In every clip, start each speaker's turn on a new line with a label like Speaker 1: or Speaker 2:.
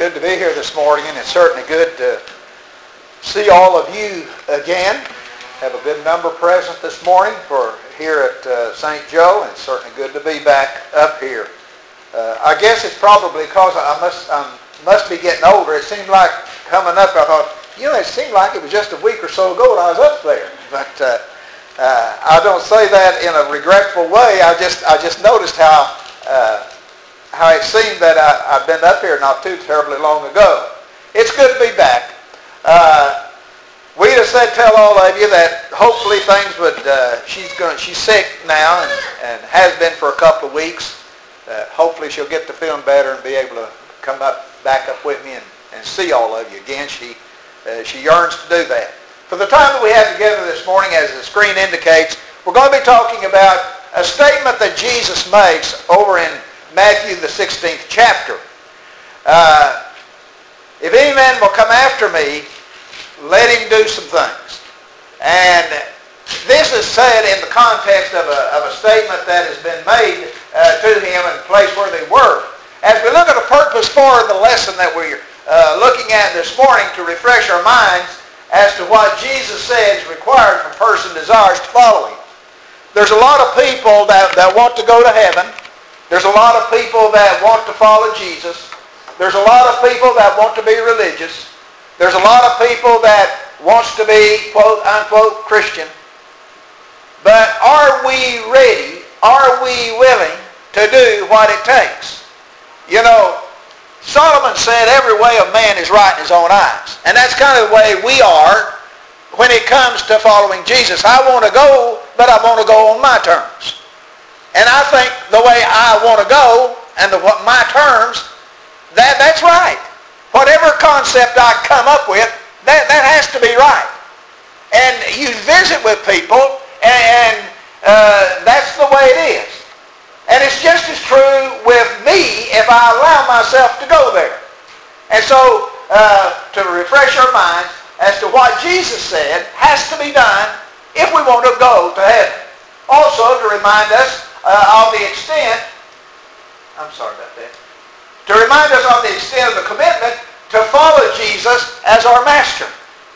Speaker 1: good to be here this morning, and it's certainly good to see all of you again. Have a good number present this morning for here at St. Joe, and it's certainly good to be back up here. I guess it's probably because I must be getting older. It seemed like coming up, I thought, it seemed like it was just a week or so ago when I was up there. But I don't say that in a regretful way. I just noticed how it seemed that I've been up here not too terribly long ago. It's good to be back. We just said tell all of you that hopefully things would. She's sick now and has been for a couple of weeks. Hopefully she'll get to feeling better and be able to come back up with me and see all of you again. She yearns to do that. For the time that we have together this morning, as the screen indicates, we're going to be talking about a statement that Jesus makes over in Matthew the 16th chapter. If any man will come after me, let him do some things. And this is said in the context of a statement that has been made to him in the place where they were. As we look at the purpose for the lesson that we're looking at this morning, to refresh our minds as to what Jesus said is required if a person desires to follow him. There's a lot of people that want to go to heaven. There's a lot of people that want to follow Jesus. There's a lot of people that want to be religious. There's a lot of people that wants to be, quote, unquote, Christian. But are we ready? Are we willing to do what it takes? Solomon said every way of man is right in his own eyes. And that's kind of the way we are when it comes to following Jesus. I want to go, but I want to go on my terms. And I think the way I want to go and my terms, that's right. Whatever concept I come up with, that has to be right. And you visit with people, and that's the way it is. And it's just as true with me if I allow myself to go there. And so, to refresh our minds as to what Jesus said has to be done if we want to go to heaven. Also, to remind us of the extent, to remind us of the extent of the commitment to follow Jesus as our master.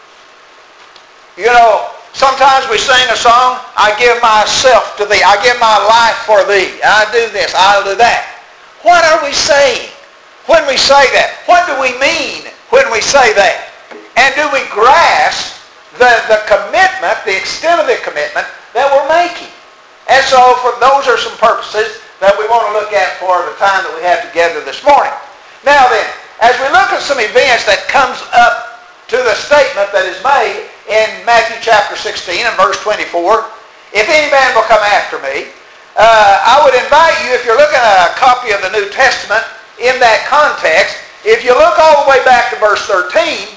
Speaker 1: Sometimes we sing a song, I give myself to thee. I give my life for thee. I do this, I'll do that. What are we saying when we say that? What do we mean when we say that? And do we grasp the commitment, the extent of the commitment that we're making? And so those are some purposes that we want to look at for the time that we have together this morning. Now then, as we look at some events that comes up to the statement that is made in Matthew chapter 16 and verse 24, if any man will come after me, I would invite you, if you're looking at a copy of the New Testament in that context, if you look all the way back to verse 13,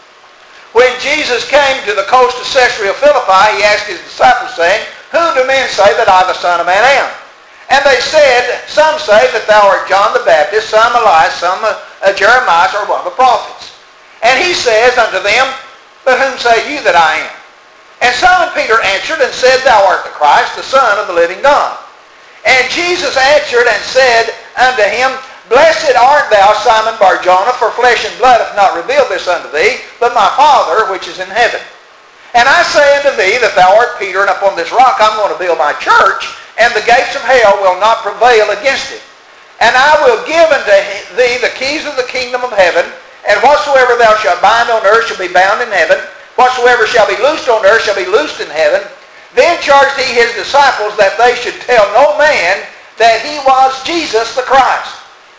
Speaker 1: when Jesus came to the coast of Caesarea Philippi, he asked his disciples, saying, Whom do men say that I, the Son of Man, am? And they said, Some say that thou art John the Baptist, some Elias, some Jeremiah, or one of the prophets. And he says unto them, But whom say you that I am? And Simon Peter answered and said, Thou art the Christ, the Son of the living God. And Jesus answered and said unto him, Blessed art thou, Simon Bar-Jonah, for flesh and blood hath not revealed this unto thee, but my Father which is in heaven. And I say unto thee that thou art Peter, and upon this rock I'm going to build my church, and the gates of hell will not prevail against it. And I will give unto thee the keys of the kingdom of heaven, and whatsoever thou shalt bind on earth shall be bound in heaven, whatsoever shall be loosed on earth shall be loosed in heaven. Then charged he his disciples that they should tell no man that he was Jesus the Christ.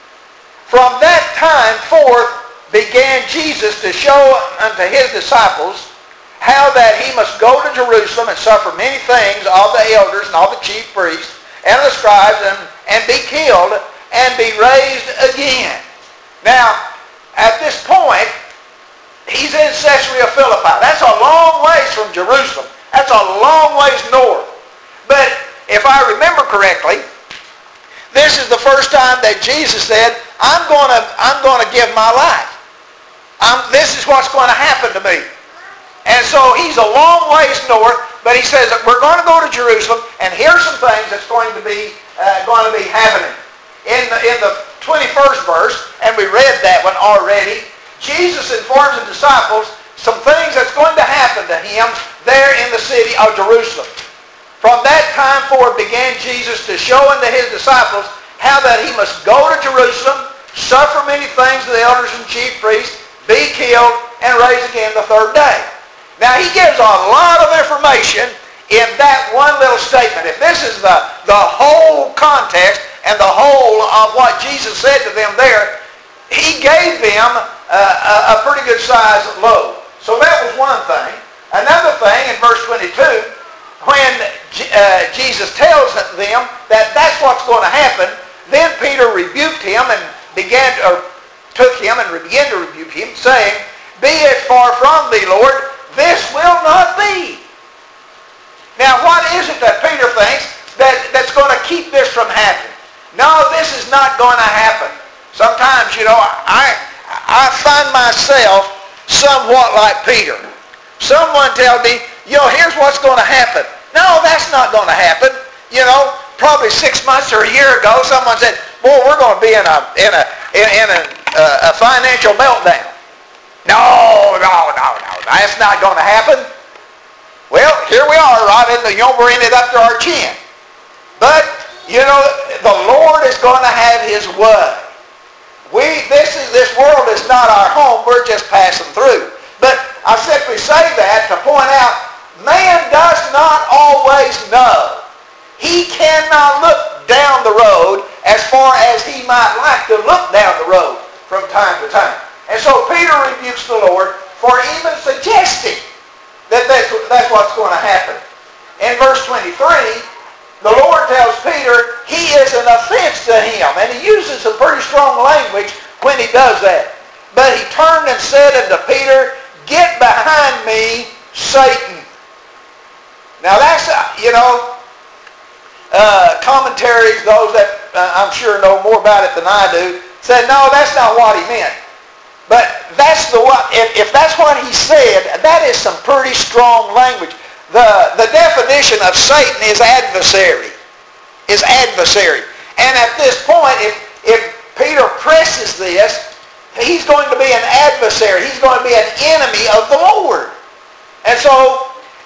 Speaker 1: From that time forth began Jesus to show unto his disciples how that he must go to Jerusalem and suffer many things of the elders and all the chief priests and the scribes and be killed and be raised again. Now, at this point, he's in Caesarea Philippi. That's a long ways from Jerusalem. That's a long ways north. But if I remember correctly, this is the first time that Jesus said, I'm going to give my life. This is what's going to happen to me. And so he's a long ways north, but he says that we're going to go to Jerusalem, and here's some things that's going to be happening. In the 21st verse, and we read that one already, Jesus informs the disciples some things that's going to happen to him there in the city of Jerusalem. From that time forward began Jesus to show unto his disciples how that he must go to Jerusalem, suffer many things to the elders and chief priests, be killed, and raise again the third day. Now he gives a lot of information in that one little statement. If this is the whole context and the whole of what Jesus said to them there, he gave them a pretty good size load. So that was one thing. Another thing in verse 22, when Jesus tells them that that's what's going to happen, then Peter rebuked him and took him and began to rebuke him, saying, Be it far from thee, Lord, this will not be. Now, what is it that Peter thinks that's going to keep this from happening? No, this is not going to happen. Sometimes, I find myself somewhat like Peter. Someone tells me, here's what's going to happen. No, that's not going to happen. Probably 6 months or a year ago, someone said, boy, we're going to be in a financial meltdown. No, that's not going to happen. Well, here we are, right in we're in it up to our chin. But, the Lord is going to have his way. This world is not our home, we're just passing through. But I simply say that to point out, man does not always know. He cannot look down the road as far as he might like to look down the road from time to time. And so Peter rebukes the Lord for even suggesting that that's what's going to happen. In verse 23, the Lord tells Peter he is an offense to him. And he uses some pretty strong language when he does that. But he turned and said unto Peter, Get behind me, Satan. Now that's, commentaries, those that I'm sure know more about it than I do, said, no, that's not what he meant. But if that's what he said, that is some pretty strong language. The definition of Satan is adversary. And at this point, if Peter presses this, he's going to be an adversary. He's going to be an enemy of the Lord. And so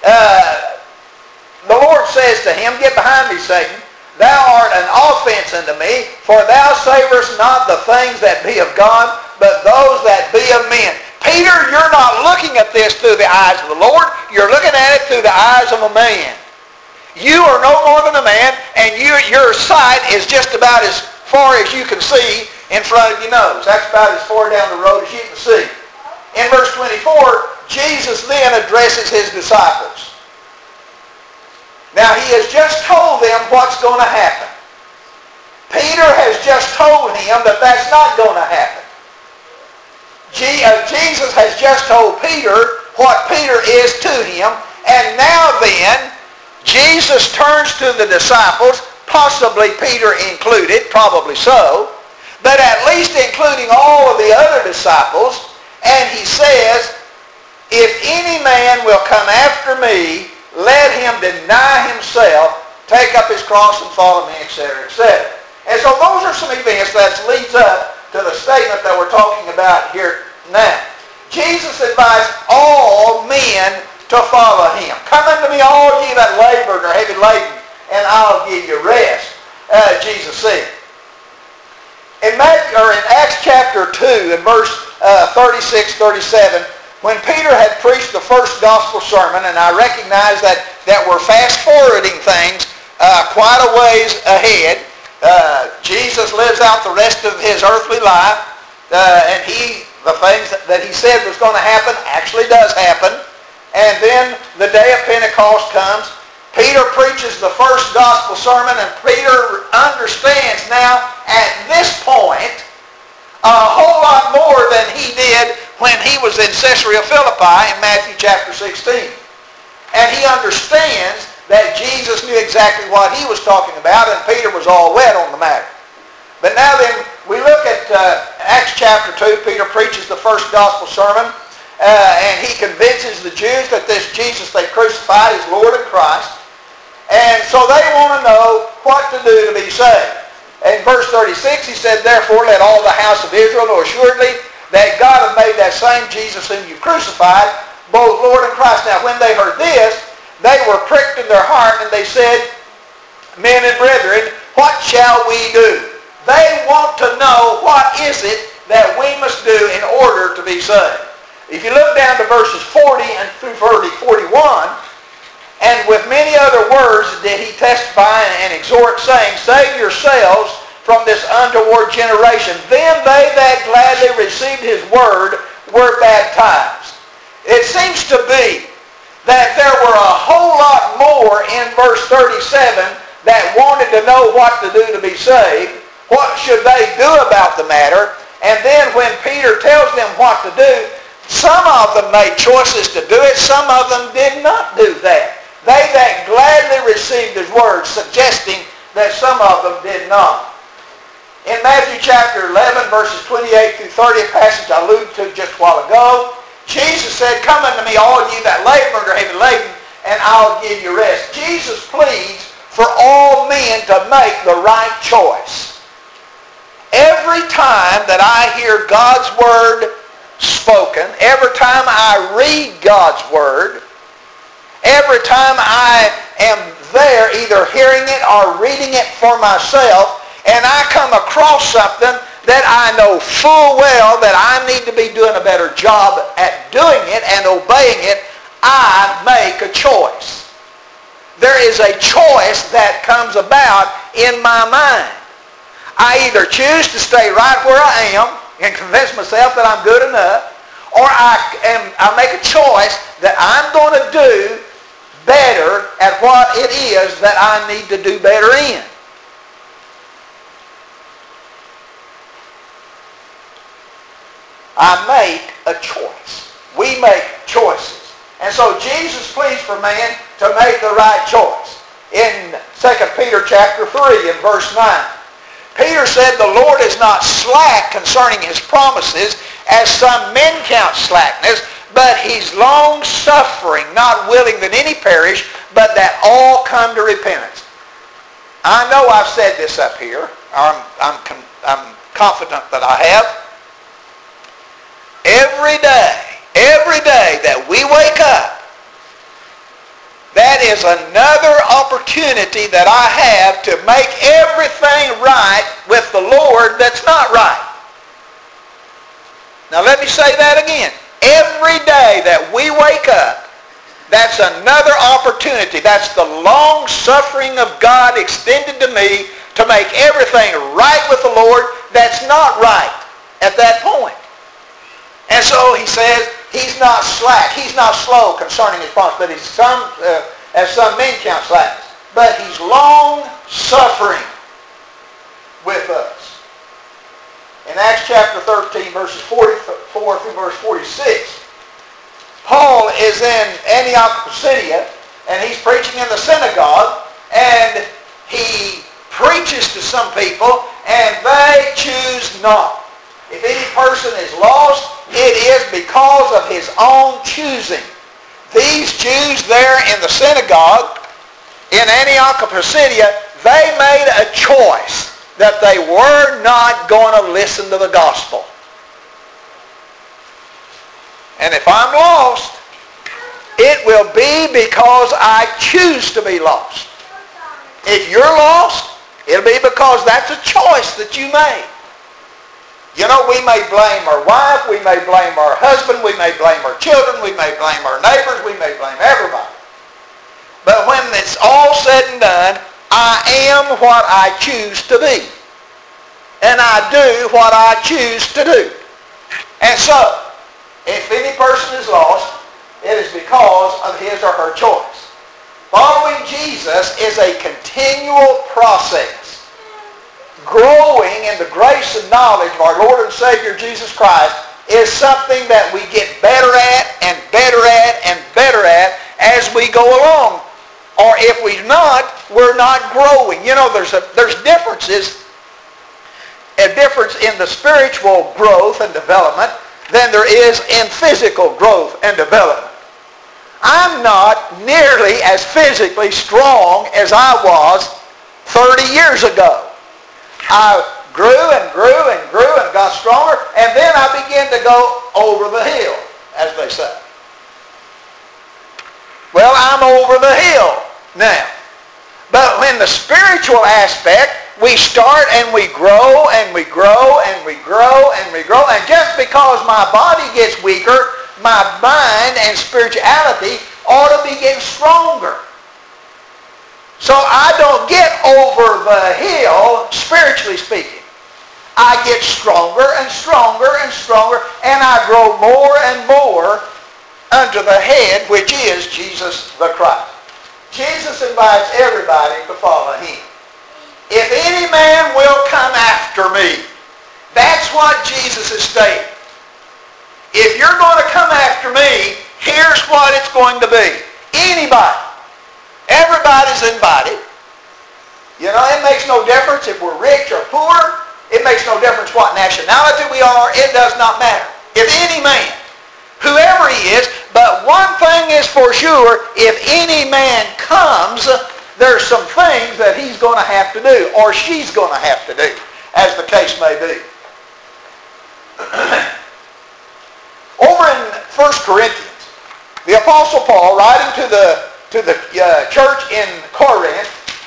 Speaker 1: the Lord says to him, Get behind me, Satan. Thou art an offense unto me, for thou savorest not the things that be of God, but those that be of men. Peter, you're not looking at this through the eyes of the Lord. You're looking at it through the eyes of a man. You are no more than a man, and your sight is just about as far as you can see in front of your nose. That's about as far down the road as you can see. In verse 24, Jesus then addresses his disciples. Now, he has just told them what's going to happen. Peter has just told him that that's not going to happen. Jesus has just told Peter what Peter is to him. And now then, Jesus turns to the disciples, possibly Peter included, probably so, but at least including all of the other disciples, and he says, If any man will come after me, let him deny himself, take up his cross and follow me, etc., etc. And so those are some events that leads up to the statement that we're talking about here now. Jesus advised all men to follow him. Come unto me, all ye that labor and are heavy laden, and I'll give you rest, Jesus said. In Acts chapter 2, in verse 36, 37, when Peter had preached the first gospel sermon, and I recognize that we're fast-forwarding things quite a ways ahead. Jesus lives out the rest of his earthly life, and the things that he said was going to happen actually does happen. And then the day of Pentecost comes. Peter preaches the first gospel sermon, and Peter understands now at this point a whole lot more than he did when he was in Caesarea Philippi in Matthew chapter 16. And he understands that Jesus knew exactly what he was talking about, and Peter was all wet on the matter. But now then, we look at Acts chapter 2. Peter preaches the first gospel sermon, and he convinces the Jews that this Jesus they crucified is Lord and Christ. And so they want to know what to do to be saved. In verse 36, he said, therefore let all the house of Israel know assuredly that God hath made that same Jesus whom you crucified, both Lord and Christ. Now when they heard this, they were pricked in their heart, and they said, men and brethren, what shall we do? They want to know what is it that we must do in order to be saved. If you look down to verses 40 and through 41, and with many other words did he testify and exhort, saying, save yourselves from this untoward generation. Then they that gladly received his word were baptized. It seems to be that there were a whole lot more in verse 37 that wanted to know what to do to be saved. What should they do about the matter? And then when Peter tells them what to do, some of them made choices to do it. Some of them did not do that. They that gladly received his word, suggesting that some of them did not. In Matthew chapter 11, verses 28 through 30, a passage I alluded to just a while ago, Jesus said, come unto me, all ye that labor and are heavy laden, and I'll give you rest. Jesus pleads for all men to make the right choice. Every time that I hear God's word spoken, every time I read God's word, every time I am there either hearing it or reading it for myself, and I come across something that I know full well that I need to be doing a better job at doing it and obeying it, I make a choice. There is a choice that comes about in my mind. I either choose to stay right where I am and convince myself that I'm good enough, or I make a choice that I'm going to do better at what it is that I need to do better in. I make a choice. We make choices. And so Jesus pleads for man to make the right choice. In 2 Peter chapter 3 and verse 9, Peter said, the Lord is not slack concerning his promises, as some men count slackness, but he's long-suffering, not willing that any perish, but that all come to repentance. I know I've said this up here. I'm confident that I have. Every day that we wake up, that is another opportunity that I have to make everything right with the Lord that's not right. Now let me say that again. Every day that we wake up, that's another opportunity. That's the long suffering of God extended to me to make everything right with the Lord that's not right at that point. And so he says, he's not slack. He's not slow concerning his promise, but he's as some men count slackness. But he's long-suffering with us. In Acts chapter 13, verses 44 through verse 46, Paul is in Antioch, Pisidia, and he's preaching in the synagogue, and he preaches to some people, and they choose not. If any person is lost, it is because of his own choosing. These Jews there in the synagogue in Antioch of Pisidia, they made a choice that they were not going to listen to the gospel. And if I'm lost, it will be because I choose to be lost. If you're lost, it'll be because that's a choice that you made. You know, we may blame our wife, we may blame our husband, we may blame our children, we may blame our neighbors, we may blame everybody. But when it's all said and done, I am what I choose to be. And I do what I choose to do. And so, if any person is lost, it is because of his or her choice. Following Jesus is a continual process. Growing in the grace and knowledge of our Lord and Savior Jesus Christ is something that we get better at and better at and better at as we go along. Or if we're not growing. You know, there's differences. A difference in the spiritual growth and development than there is in physical growth and development. I'm not nearly as physically strong as I was 30 years ago. I grew and grew and grew and got stronger, and then I began to go over the hill, as they say. Well, I'm over the hill now. But when the spiritual aspect, we start and we grow and we grow and we grow and we grow. And just because my body gets weaker, my mind and spirituality ought to be getting stronger. So I don't get over the hill, spiritually speaking. I get stronger and stronger and stronger, and I grow more and more unto the head, which is Jesus the Christ. Jesus invites everybody to follow him. If any man will come after me, that's what Jesus is stating. If you're going to come after me, here's what it's going to be. Anybody. Everybody's invited. You know, it makes no difference if we're rich or poor. It makes no difference what nationality we are. It does not matter. If any man, whoever he is, but one thing is for sure, if any man comes, there's some things that he's going to have to do, or she's going to have to do, as the case may be. Over in 1 Corinthians, the Apostle Paul, writing to the church in Corinth,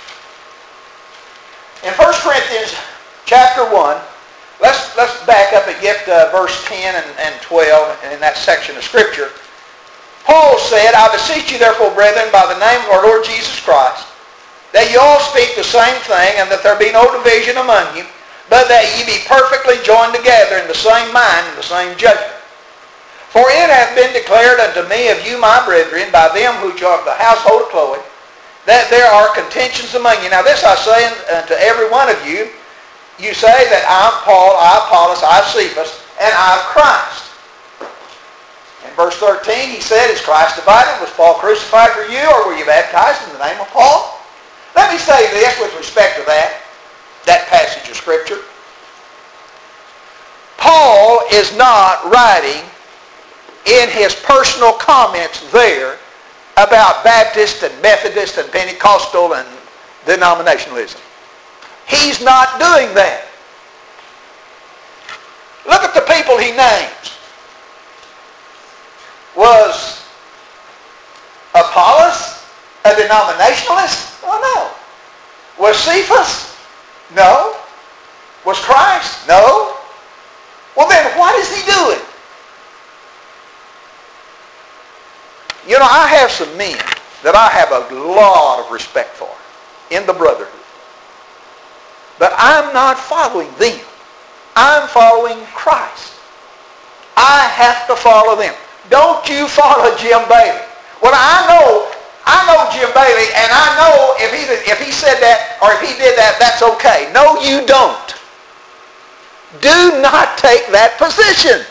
Speaker 1: in 1 Corinthians chapter 1, let's back up and get verse 10 and 12 in that section of Scripture. Paul said, I beseech you therefore, brethren, by the name of our Lord Jesus Christ, that you all speak the same thing, and that there be no division among you, but that ye be perfectly joined together in the same mind and the same judgment. For it hath been declared unto me of you, my brethren, by them which are of the household of Chloe, that there are contentions among you. Now this I say unto every one of you, you say that I'm Paul, I Apollos, I Cephas, and I Christ. In verse 13 he said, is Christ divided? Was Paul crucified for you, or were you baptized in the name of Paul? Let me say this with respect to that passage of Scripture. Paul is not writing in his personal comments there about Baptist and Methodist and Pentecostal and denominationalism. He's not doing that. Look at the people he names. Was Apollos a denominationalist? Oh, no. Was Cephas? No. Was Christ? No. Well, then what is he doing? You know, I have some men that I have a lot of respect for in the brotherhood. But I'm not following them. I'm following Christ. I have to follow them. Don't you follow Jim Bailey. Well, I know Jim Bailey, and I know if he said that or if he did that, that's okay. No, you don't. Do not take that position.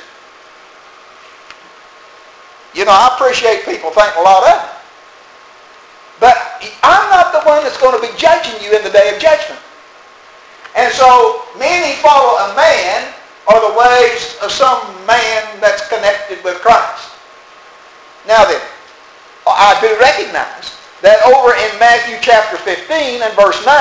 Speaker 1: You know, I appreciate people think a lot of it. But I'm not the one that's going to be judging you in the day of judgment. And so many follow a man or the ways of some man that's connected with Christ. Now then, I do recognize that over in Matthew chapter 15 and verse 9,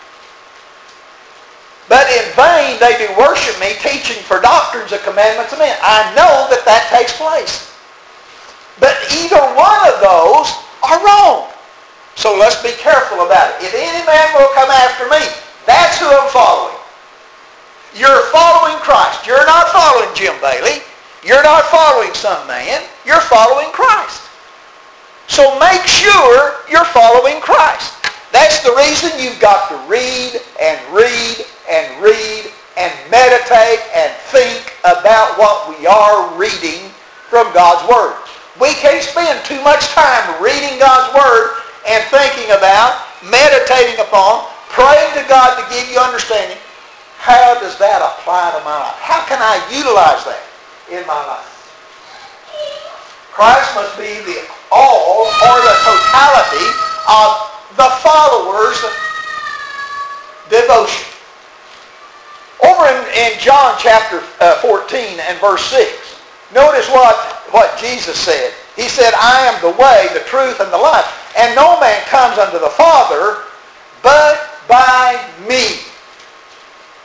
Speaker 1: but in vain they do worship me, teaching for doctrines of commandments of men. I know that that takes place. But either one of those are wrong. So let's be careful about it. If any man will come after me, that's who I'm following. You're following Christ. You're not following Jim Bailey. You're not following some man. You're following Christ. So make sure you're following Christ. That's the reason you've got to read and read and read and meditate and think about what we are reading from God's Word. We can't spend too much time reading God's Word and thinking about, meditating upon, praying to God to give you understanding. How does that apply to my life? How can I utilize that in my life? Christ must be the all or the totality of the followers' devotion. Over in John chapter 14 and verse 6, notice what Jesus said. He said, I am the way, the truth, and the life. And no man comes unto the Father but by me.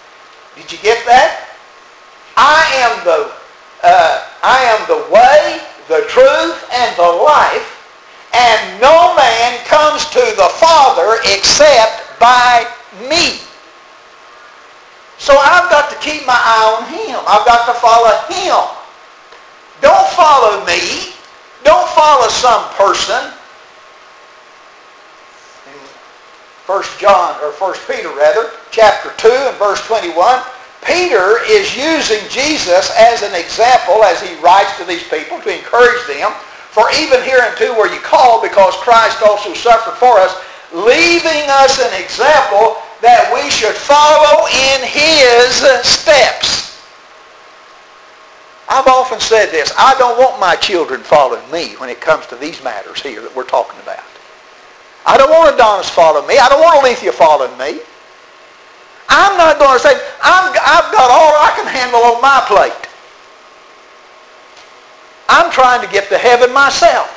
Speaker 1: Did you get that? I am the way, the truth, and the life, and no man comes to the Father except by me. So I've got to keep my eye on Him. I've got to follow Him. Don't follow me. Don't follow some person. In 1 Peter chapter 2 and verse 21, Peter is using Jesus as an example as he writes to these people to encourage them. For even hereunto were you called, because Christ also suffered for us, leaving us an example that we should follow in His steps. I've often said this. I don't want my children following me when it comes to these matters here that we're talking about. I don't want Adonis following me. I don't want Alethea following me. I'm not going to say, I've got all I can handle on my plate. I'm trying to get to heaven myself.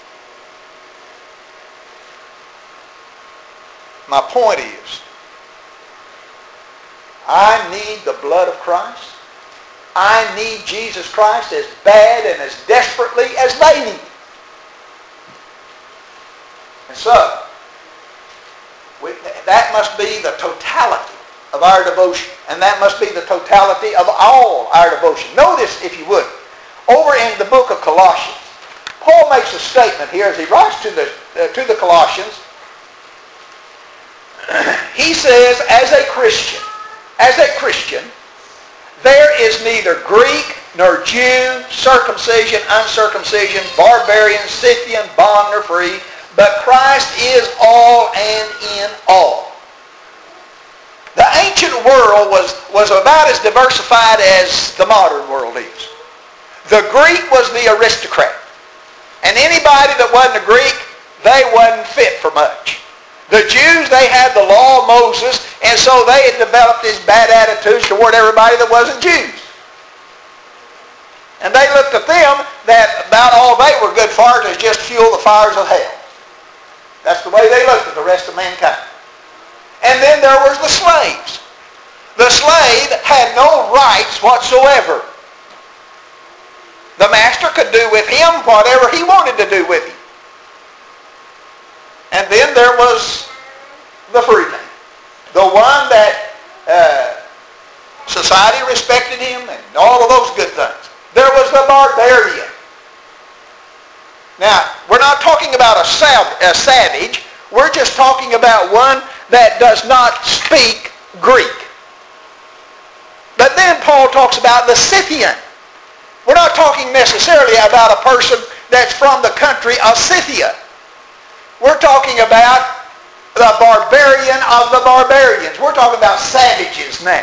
Speaker 1: My point is, I need the blood of Christ. I need Jesus Christ as bad and as desperately as they need. And so, that must be the totality of our devotion. And that must be the totality of all our devotion. Notice, if you would, over in the book of Colossians, Paul makes a statement here as he writes to the Colossians. He says, as a Christian, there is neither Greek nor Jew, circumcision, uncircumcision, barbarian, Scythian, bond nor free, but Christ is all and in all. The ancient world was about as diversified as the modern world is. The Greek was the aristocrat. And anybody that wasn't a Greek, they wasn't fit for much. The Jews, they had the law of Moses, and so they had developed these bad attitudes toward everybody that wasn't Jews. And they looked at them that about all they were good for is just fuel the fires of hell. That's the way they looked at the rest of mankind. And then there was the slaves. The slave had no rights whatsoever. The master could do with him whatever he wanted to do with him. And then there was the free man. The one that society respected him and all of those good things. There was the barbarian. Now, we're not talking about a savage. We're just talking about one that does not speak Greek. But then Paul talks about the Scythian. We're not talking necessarily about a person that's from the country of Scythia. We're talking about the barbarian of the barbarians. We're talking about savages now.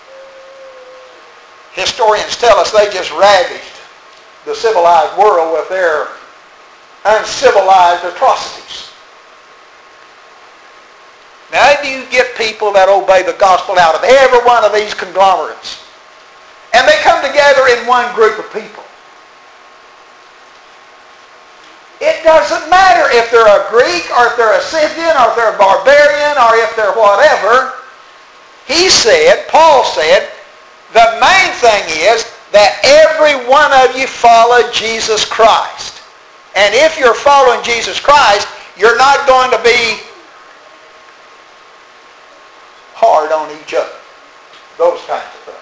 Speaker 1: Historians tell us they just ravaged the civilized world with their uncivilized atrocities. Now, if you get people that obey the gospel out of every one of these conglomerates, and they come together in one group of people, it doesn't matter if they're a Greek or if they're a Scythian or if they're a barbarian or if they're whatever. Paul said, the main thing is that every one of you follow Jesus Christ. And if you're following Jesus Christ, you're not going to be hard on each other. Those kinds of things.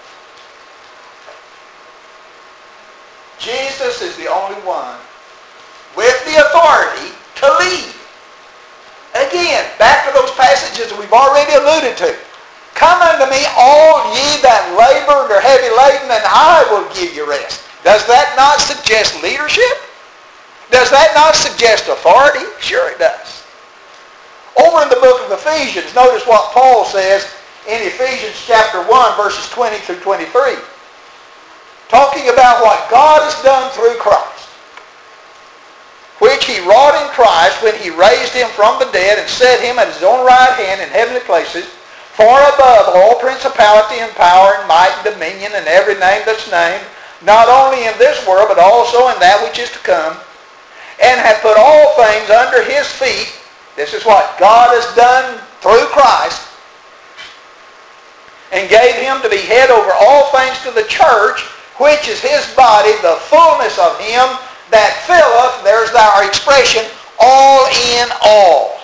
Speaker 1: Jesus is the only one with the authority to lead. Again, back to those passages that we've already alluded to. Come unto me, all ye that labor and are heavy laden, and I will give you rest. Does that not suggest leadership? Does that not suggest authority? Sure it does. Over in the book of Ephesians, notice what Paul says in Ephesians chapter 1, verses 20 through 23. Talking about what God has done through Christ, which he wrought in Christ when he raised him from the dead and set him at his own right hand in heavenly places, far above all principality and power and might and dominion and every name that's named, not only in this world but also in that which is to come, and hath put all things under his feet. This is what God has done through Christ. and gave him to be head over all things to the church, which is his body, the fullness of him that filleth, there's our expression, all in all.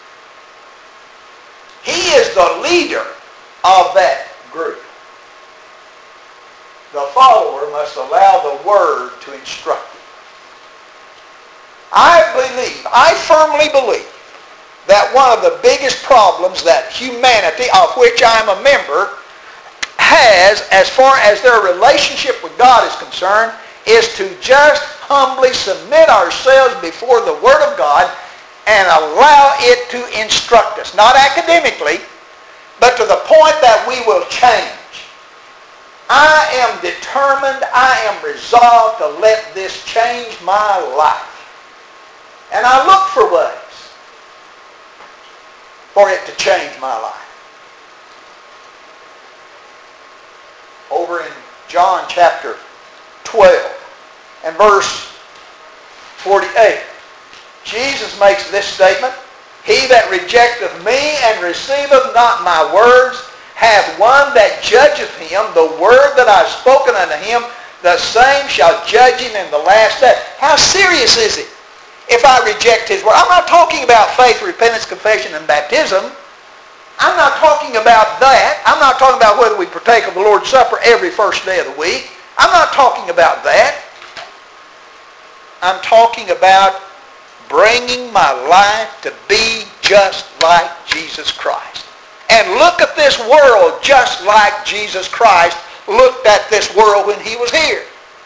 Speaker 1: He is the leader of that group. The follower must allow the Word to instruct him. I firmly believe that one of the biggest problems that humanity, of which I'm a member, has as far as their relationship with God is concerned is to just humbly submit ourselves before the Word of God and allow it to instruct us. Not academically, but to the point that we will change. I am determined, I am resolved to let this change my life. And I look for ways for it to change my life. Over in John chapter 12 and verse 48, Jesus makes this statement, "He that rejecteth me and receiveth not my words hath one that judgeth him. The word that I have spoken unto him, the same shall judge him in the last day." How serious is it if I reject his word? I'm not talking about faith, repentance, confession, and baptism. I'm not talking about that. I'm not talking about whether we partake of the Lord's Supper every first day of the week. I'm not talking about that. I'm talking about bringing my life to be just like Jesus Christ. And look at this world just like Jesus Christ looked at this world when he was here.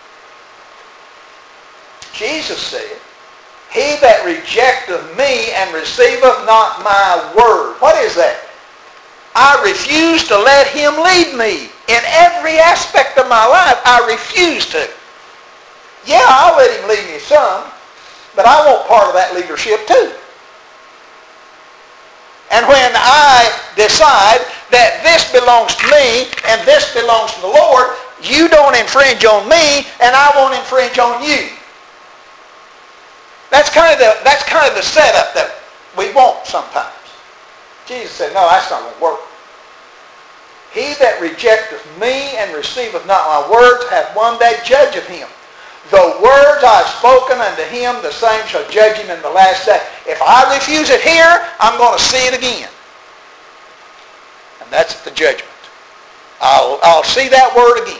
Speaker 1: Jesus said, "He that rejecteth me and receiveth not my word." What is that? I refuse to let him lead me in every aspect of my life. I refuse to. Yeah, I'll let him lead me some, but I want part of that leadership too. And when I decide that this belongs to me and this belongs to the Lord, you don't infringe on me and I won't infringe on you. That's kind of the setup that we want sometimes. Jesus said, no, that's not going to work. "He that rejecteth me and receiveth not my words hath one that judgeth him. The words I have spoken unto him, the same shall judge him in the last day." If I refuse it here, I'm going to see it again. And that's at the judgment. I'll see that word again.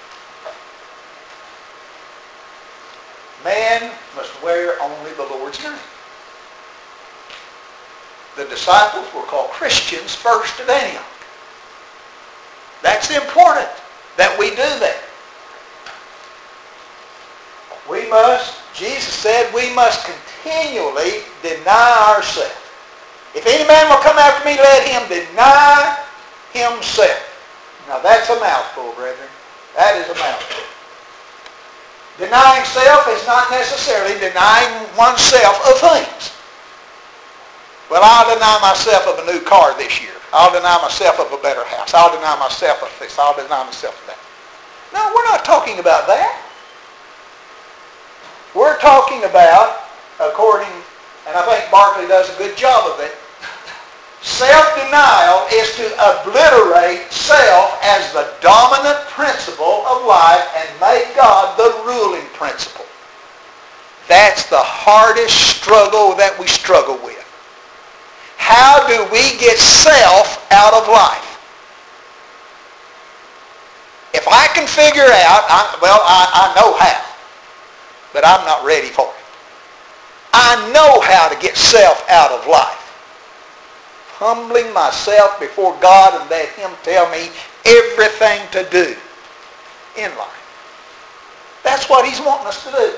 Speaker 1: Man must wear only the Lord's name. The disciples were called Christians first at Antioch. That's important that we do that. Jesus said, we must continually deny ourselves. "If any man will come after me, let him deny himself." Now that's a mouthful, brethren. That is a mouthful. Denying self is not necessarily denying oneself of things. Well, I'll deny myself of a new car this year. I'll deny myself of a better house. I'll deny myself of this. I'll deny myself of that. No, we're not talking about that. We're talking about, according, and I think Barclay does a good job of it, self-denial is to obliterate self as the dominant principle of life and make God the ruling principle. That's the hardest struggle that we struggle with. How do we get self out of life? If I can figure out, I know how, but I'm not ready for it. I know how to get self out of life. Humbling myself before God and let him tell me everything to do in life. That's what he's wanting us to do.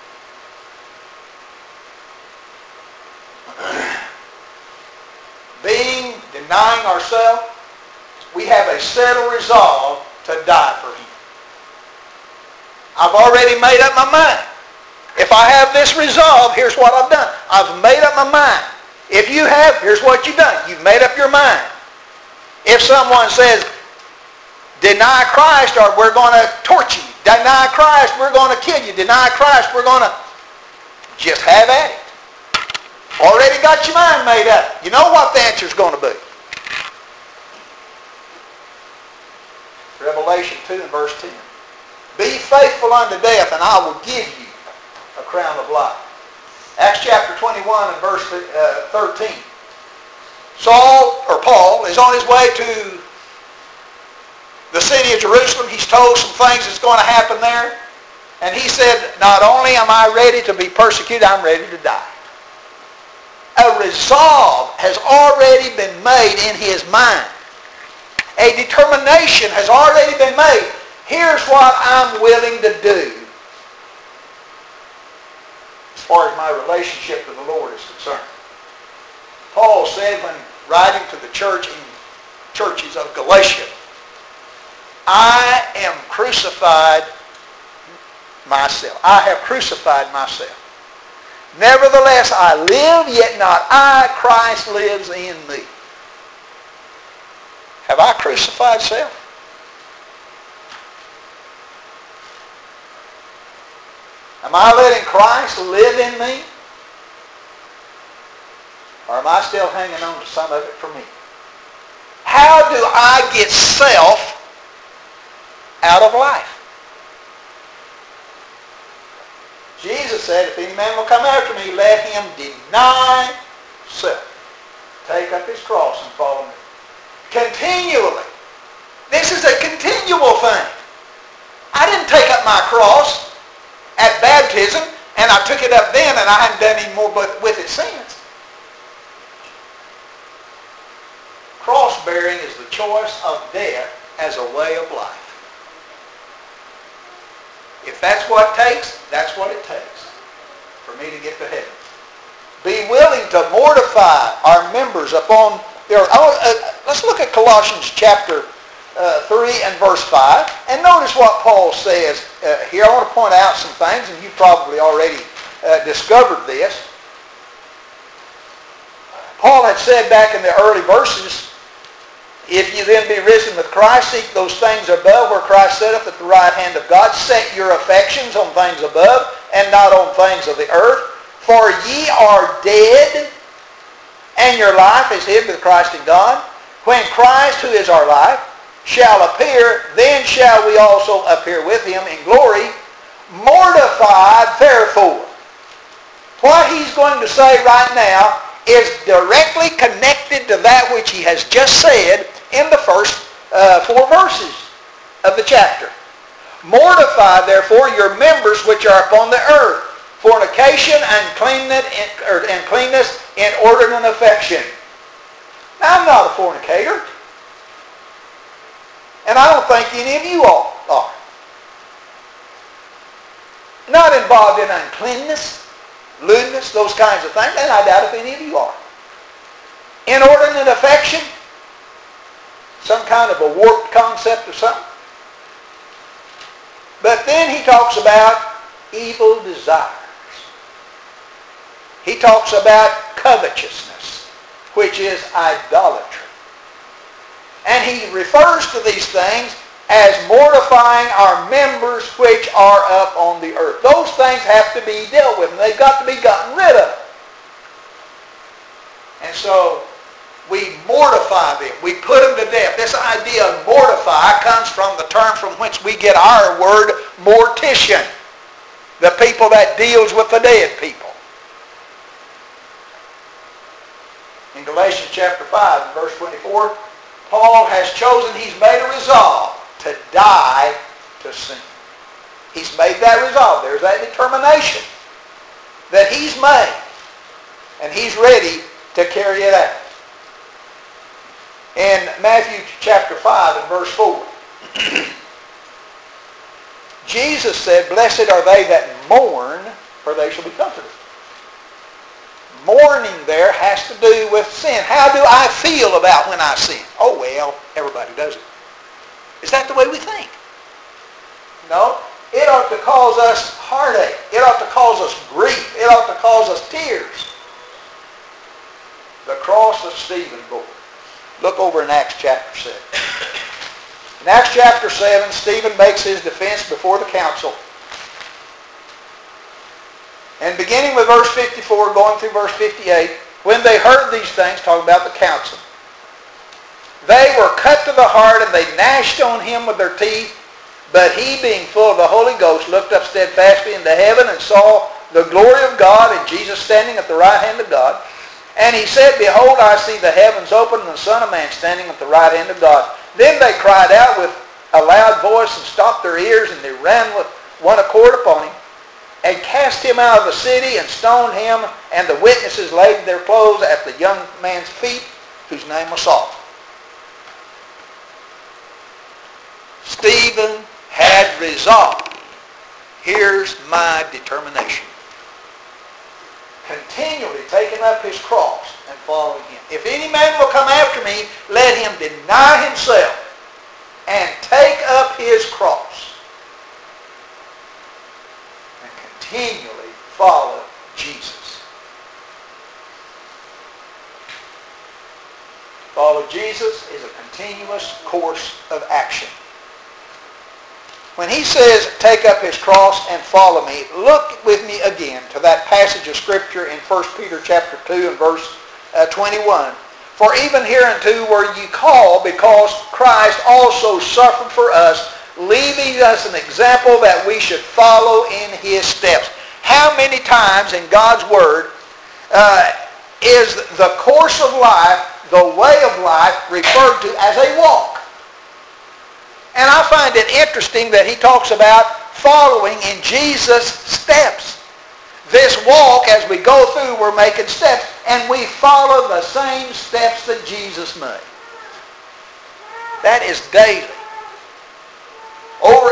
Speaker 1: Denying ourselves, we have a settled resolve to die for him. I've already made up my mind. If I have this resolve, here's what I've done. I've made up my mind. If you have, here's what you've done. You've made up your mind. If someone says, deny Christ or we're going to torture you. Deny Christ, we're going to kill you. Deny Christ, we're going to just have at it. Already got your mind made up. You know what the answer is going to be. Revelation 2 and verse 10. Be faithful unto death, and I will give you a crown of life. Acts chapter 21 and verse 13. Paul is on his way to the city of Jerusalem. He's told some things that's going to happen there. And he said, not only am I ready to be persecuted, I'm ready to die. A resolve has already been made in his mind. A determination has already been made. Here's what I'm willing to do as far as my relationship to the Lord is concerned. Paul said when writing to the churches of Galatia, I am crucified myself. I have crucified myself. Nevertheless, I live, yet not I, Christ lives in me. Have I crucified self? Am I letting Christ live in me? Or am I still hanging on to some of it for me? How do I get self out of life? Jesus said, if any man will come after me, let him deny self. Take up his cross and follow me. Continually. This is a continual thing. I didn't take up my cross at baptism, and I took it up then, and I haven't done any more with it since. Cross-bearing is the choice of death as a way of life. If that's what it takes, that's what it takes for me to get to heaven. Be willing to mortify our members upon their... let's look at Colossians chapter 3 and verse 5. And notice what Paul says here. I want to point out some things, and you've probably already discovered this. Paul had said back in the early verses, if you then be risen with Christ, seek those things above where Christ sitteth at the right hand of God. Set your affections on things above and not on things of the earth. For ye are dead, and your life is hid with Christ in God. When Christ, who is our life, shall appear, then shall we also appear with him in glory. Mortified, therefore. What he's going to say right now is directly connected to that which he has just said in the first 4 verses of the chapter. Mortify, therefore, your members which are upon the earth, fornication and cleanness, inordinate affection. Now, I'm not a fornicator, and I don't think any of you all are. Not involved in uncleanness, lewdness, those kinds of things, and I doubt if any of you are. Inordinate affection, some kind of a warped concept or something. But then he talks about evil desires. He talks about covetousness, which is idolatry. And he refers to these things as mortifying our members which are up on the earth. Those things have to be dealt with, and they've got to be gotten rid of. And so we mortify them. We put them to death. This idea of mortify comes from the term from which we get our word mortician, the people that deals with the dead people. In Galatians chapter 5 and verse 24, Paul has chosen, he's made a resolve to die to sin. He's made that resolve. There's that determination that he's made, and he's ready to carry it out. In Matthew chapter 5 and verse 4, Jesus said, blessed are they that mourn, for they shall be comforted. Mourning there has to do with sin. How do I feel about when I sin? Oh, well, everybody does it. Is that the way we think? No. It ought to cause us heartache. It ought to cause us grief. It ought to cause us tears. The cross of Stephen bore. Look over in Acts chapter 7. In Acts chapter 7, Stephen makes his defense before the council. And beginning with verse 54, going through verse 58, when they heard these things, talking about the council, They were cut to the heart, and they gnashed on him with their teeth. But he, being full of the Holy Ghost, looked up steadfastly into heaven and saw the glory of God and Jesus standing at the right hand of God. And he said, Behold, I see the heavens open and the Son of Man standing at the right hand of God. Then they cried out with a loud voice and stopped their ears, and they ran with one accord upon him and cast him out of the city and stoned him. And the witnesses laid their clothes at the young man's feet, whose name was Saul. Stephen had resolved, here's my determination. Continually taking up his cross and following him. If any man will come after me, let him deny himself and take up his cross and continually follow Jesus. Follow Jesus is a continuous course of action. When he says, take up his cross and follow me, look with me again to that passage of Scripture in 1 Peter chapter 2 and verse 21. For even hereunto were ye called, because Christ also suffered for us, leaving us an example that we should follow in his steps. How many times in God's Word is the course of life, the way of life, referred to as a walk? And I find it interesting that he talks about following in Jesus' steps. This walk, as we go through, we're making steps, and we follow the same steps that Jesus made. That is daily. Over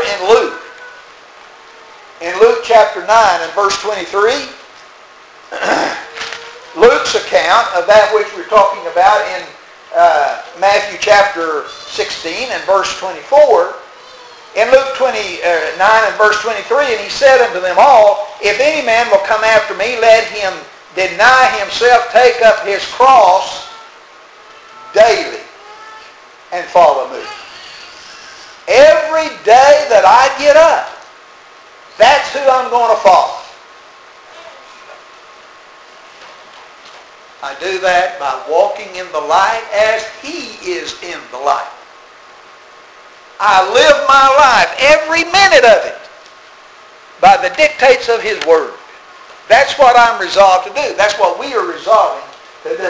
Speaker 1: in Luke chapter 9 and verse 23, Luke's account of that which we're talking about in Matthew chapter 16 and verse 24, in Luke 29 and verse 23, and he said unto them all, If any man will come after me, let him deny himself, take up his cross daily, and follow me. Every day that I get up, that's who I'm going to follow. I do that by walking in the light as he is in the light. I live my life, every minute of it, by the dictates of his Word. That's what I'm resolved to do. That's what we are resolving to do.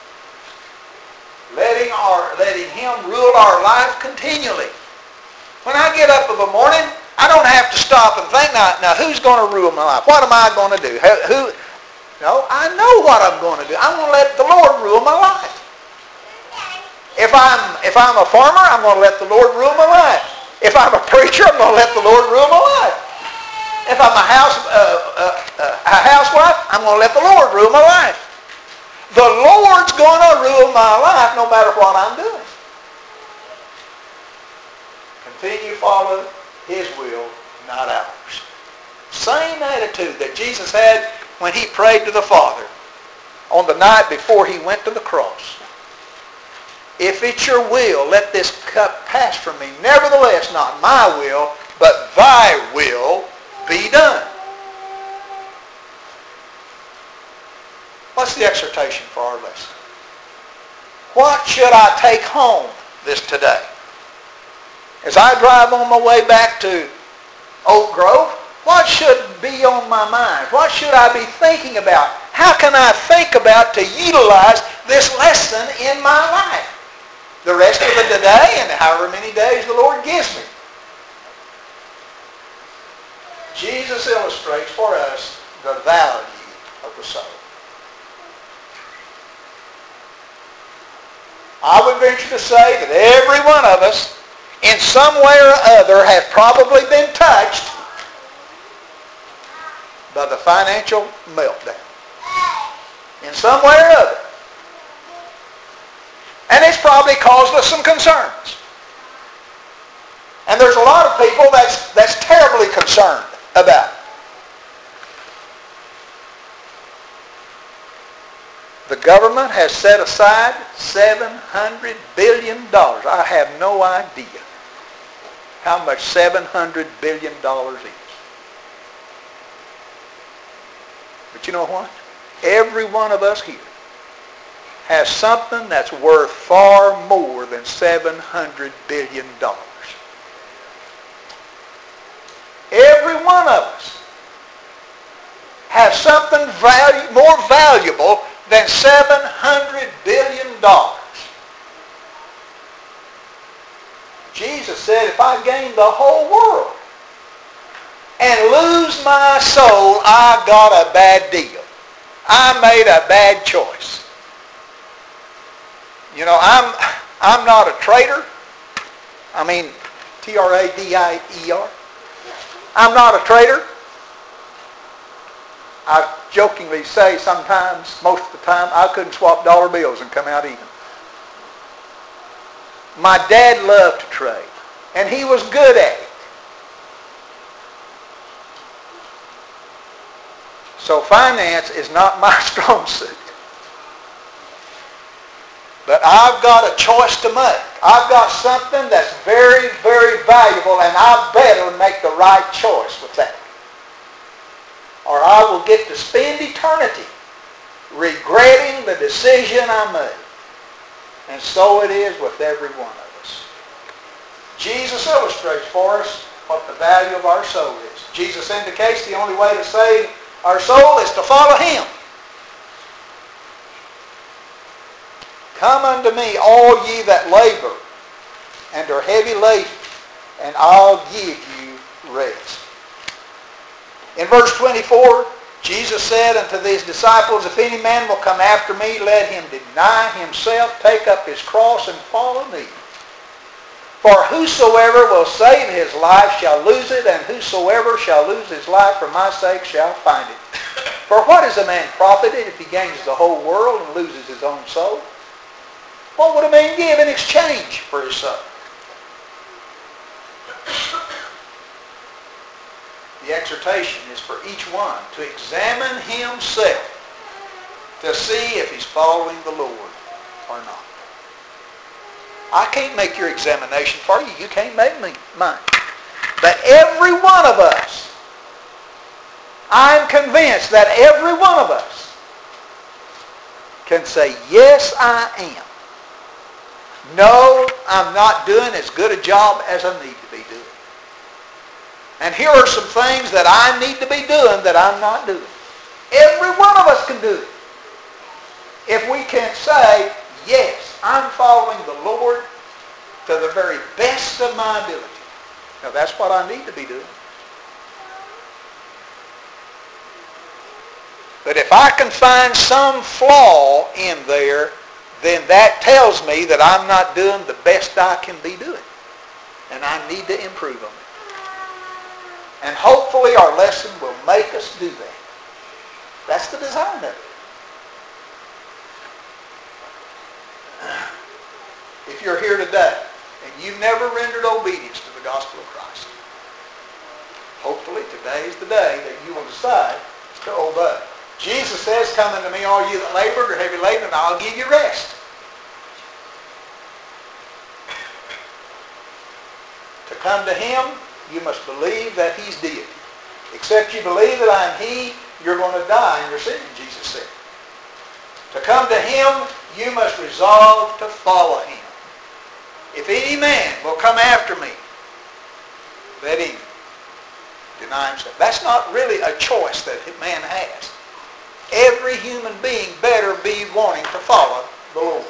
Speaker 1: Letting him rule our life continually. When I get up in the morning, I don't have to stop and think, now who's going to rule my life? What am I going to do? No, I know what I'm going to do. I'm going to let the Lord rule my life. If I'm a farmer, I'm going to let the Lord rule my life. If I'm a preacher, I'm going to let the Lord rule my life. If I'm a housewife, I'm going to let the Lord rule my life. The Lord's going to rule my life no matter what I'm doing. Continue to follow his will, not ours. Same attitude that Jesus had when he prayed to the Father on the night before he went to the cross. If it's your will, let this cup pass from me. Nevertheless, not my will, but thy will be done. What's the exhortation for our lesson? What should I take home this today? As I drive on my way back to Oak Grove, what should be on my mind? What should I be thinking about? How can I think about to utilize this lesson in my life? The rest of the day and however many days the Lord gives me. Jesus illustrates for us the value of the soul. I would venture to say that every one of us, in some way or other, has probably been touched by the financial meltdown. In some way or other. And it's probably caused us some concerns. And there's a lot of people that's terribly concerned about it. The government has set aside $700 billion. I have no idea how much $700 billion is. But you know what? Every one of us here has something that's worth far more than $700 billion. Every one of us has something more valuable than $700 billion. Jesus said, if I gain the whole world and lose my soul, I got a bad deal. I made a bad choice. You know, I'm not a traitor. I mean, T-R-A-D-I-E-R. I'm not a traitor. I jokingly say sometimes, most of the time, I couldn't swap dollar bills and come out even. My dad loved to trade, and he was good at it. So finance is not my strong suit. But I've got a choice to make. I've got something that's very, very valuable, and I better make the right choice with that. Or I will get to spend eternity regretting the decision I made. And so it is with every one of us. Jesus illustrates for us what the value of our soul is. Jesus indicates the only way to save our soul is to follow Him. Come unto me, all ye that labor and are heavy laden, and I'll give you rest. In verse 24, Jesus said unto his disciples, if any man will come after me, let him deny himself, take up his cross, and follow me. For whosoever will save his life shall lose it, and whosoever shall lose his life for my sake shall find it. For what is a man profited if he gains the whole world and loses his own soul? What would a man give in exchange for his soul? The exhortation is for each one to examine himself to see if he's following the Lord or not. I can't make your examination for you. You can't make mine. But every one of us, I'm convinced that every one of us can say, yes, I am. No, I'm not doing as good a job as I need to be doing. And here are some things that I need to be doing that I'm not doing. Every one of us can do it. If we can say, yes, I'm following the Lord to the very best of my ability. Now that's what I need to be doing. But if I can find some flaw in there, then that tells me that I'm not doing the best I can be doing. And I need to improve on it. And hopefully our lesson will make us do that. That's the design of it. If you're here today and you've never rendered obedience to the gospel of Christ, hopefully today is the day that you will decide to obey. Jesus says, come unto me, all you that labor and are heavy laden, and I'll give you rest. To come to Him, you must believe that He's deity. Except you believe that I am He, you're going to die in your sin, Jesus said. To come to Him, you must resolve to follow Him. If any man will come after me, let him deny himself. That's not really a choice that man has. Every human being better be wanting to follow the Lord.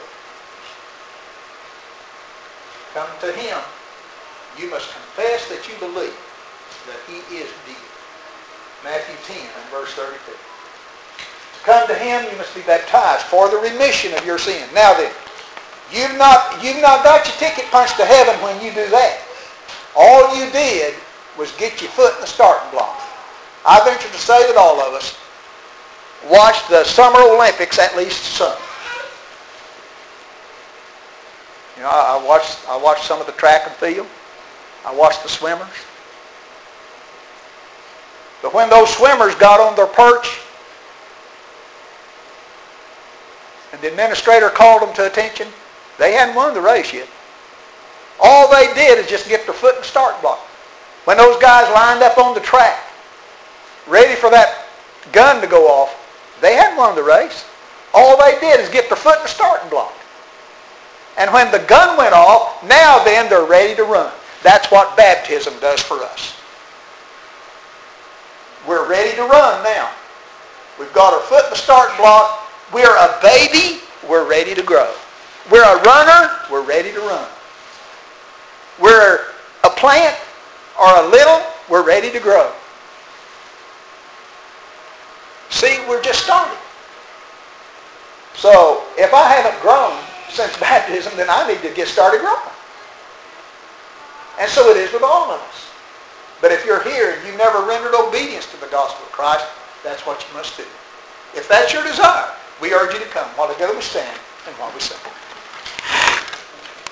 Speaker 1: Come to Him, you must confess that you believe that He is deity. Matthew 10 and verse 32. To come to Him, you must be baptized for the remission of your sin. Now then, you've not got your ticket punched to heaven when you do that. All you did was get your foot in the starting block. I venture to say that all of us watched the Summer Olympics at least some. You know, I watched some of the track and field. I watched the swimmers. But when those swimmers got on their perch and the administrator called them to attention, they hadn't won the race yet. All they did is just get their foot in the start block. When those guys lined up on the track, ready for that gun to go off, they hadn't won the race. All they did is get their foot in the starting block. And when the gun went off, now then they're ready to run. That's what baptism does for us. We're ready to run now. We've got our foot in the starting block. We're a baby. We're ready to grow. We're a runner. We're ready to run. We're a plant or a little. We're ready to grow. See, we're just starting. So if I haven't grown since baptism, then I need to get started growing. And so it is with all of us. But if you're here and you've never rendered obedience to the gospel of Christ, that's what you must do. If that's your desire, we urge you to come while together we stand and while we sing.